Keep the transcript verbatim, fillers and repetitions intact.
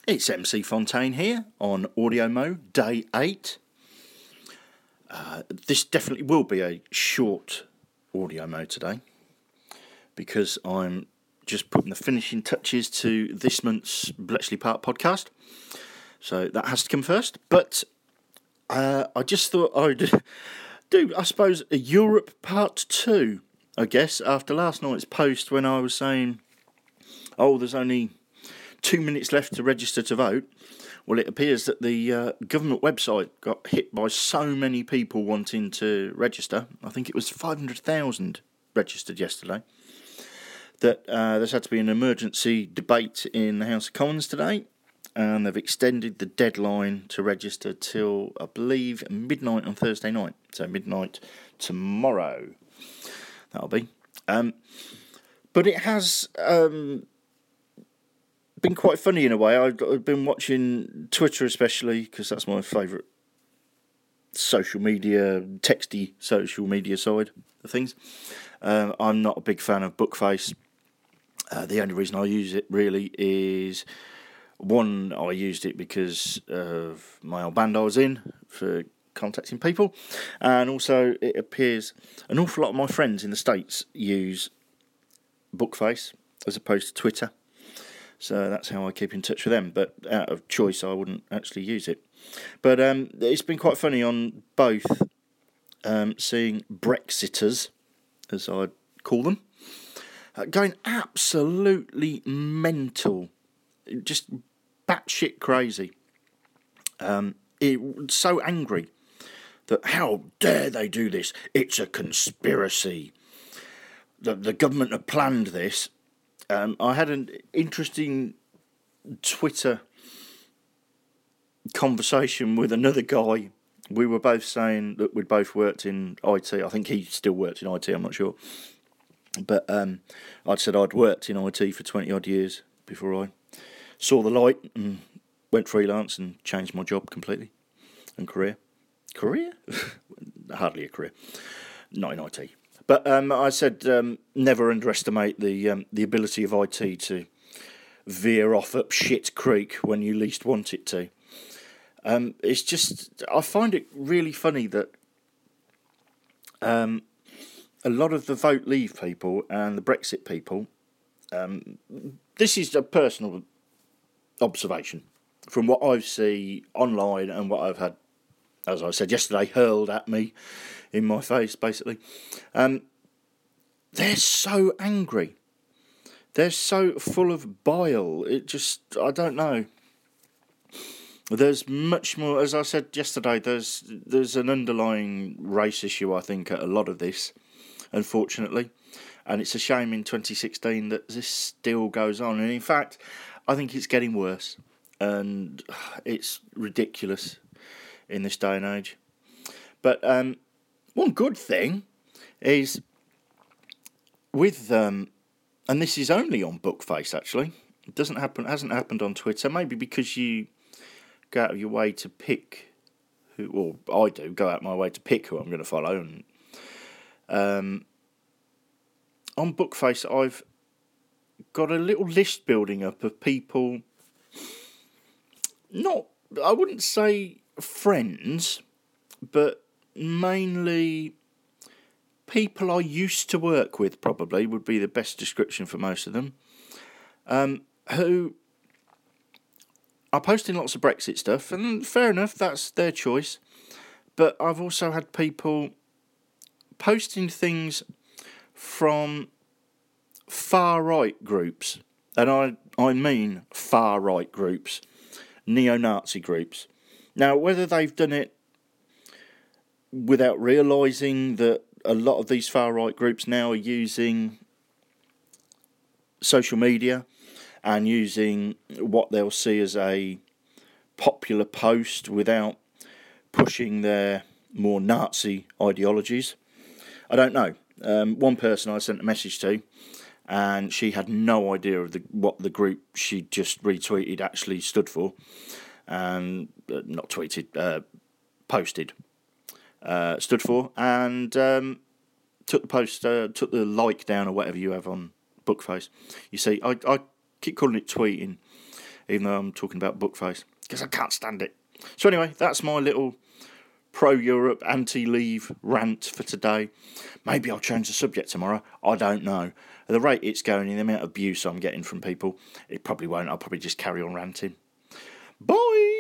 It's M C Fontaine here on Audio Mode, day eight. Uh, this definitely will be a short audio mode today because I'm just putting the finishing touches to this month's Bletchley Park podcast. So that has to come first. But uh, I just thought I'd do, I suppose, a Europe part two, I guess, after last night's post when I was saying, oh, there's only two minutes left to register to vote. Well, it appears that the uh, government website got hit by so many people wanting to register. I think it was five hundred thousand registered yesterday. That uh, there's had to be an emergency debate in the House of Commons today. And they've extended the deadline to register till, I believe, midnight on Thursday night. So midnight tomorrow. That'll be. Um, but it has Um, been quite funny in a way. I've, I've been watching Twitter especially because that's my favourite social media, texty social media side of things. Um, I'm not a big fan of Bookface. Uh, the only reason I use it really is, one, I used it because of my old band I was in for contacting people, and also it appears an awful lot of my friends in the States use Bookface as opposed to Twitter. So that's how I keep in touch with them. But out of choice, I wouldn't actually use it. But um, it's been quite funny on both um, seeing Brexiters, as I'd call them, uh, going absolutely mental, just batshit crazy. Um, it, so angry that how dare they do this? It's a conspiracy. The, the government have planned this. Um, I had an interesting Twitter conversation with another guy. We were both saying that we'd both worked in I T. I think he still worked in I T, I'm not sure. But um, I'd said I'd worked in I T for twenty odd years before I saw the light and went freelance and changed my job completely and career. Career? Hardly a career. Not in I T. But um, I said um, never underestimate the um, the ability of I T to veer off up shit creek when you least want it to. Um, it's just, I find it really funny that um, a lot of the Vote Leave people and the Brexit people, um, this is a personal observation from what I see online and what I've had, as I said yesterday, hurled at me in my face, basically. Um, they're so angry. They're so full of bile. It just, I don't know. There's much more, as I said yesterday, there's there's an underlying race issue, I think, at a lot of this, unfortunately. And it's a shame in twenty sixteen that this still goes on. And in fact, I think it's getting worse. And it's ridiculous in this day and age. But um, one good thing is with, um, and this is only on Bookface actually. It doesn't happen, hasn't happened on Twitter. Maybe because you go out of your way to pick who, or I do go out of my way to pick who I'm going to follow. And um, on Bookface, I've got a little list building up of people. Not, I wouldn't say friends, but mainly people I used to work with, probably, would be the best description for most of them, um, who are posting lots of Brexit stuff, and fair enough, that's their choice, but I've also had people posting things from far-right groups, and I, I mean far-right groups, neo-Nazi groups. Now, whether they've done it without realising that a lot of these far-right groups now are using social media and using what they'll see as a popular post without pushing their more Nazi ideologies, I don't know. Um, one person I sent a message to, and she had no idea of the, what the group she just retweeted actually stood for, and uh, not tweeted, uh, posted, uh, stood for, and um, took the post, uh, took the like down or whatever you have on Bookface. You see, I, I keep calling it tweeting. even though I'm talking about Bookface, because I can't stand it. So anyway, that's my little pro-Europe, anti-leave rant for today. Maybe I'll change the subject tomorrow. I don't know. At the rate it's going, and the amount of abuse I'm getting from people, it probably won't. I'll probably just carry on ranting. Bye!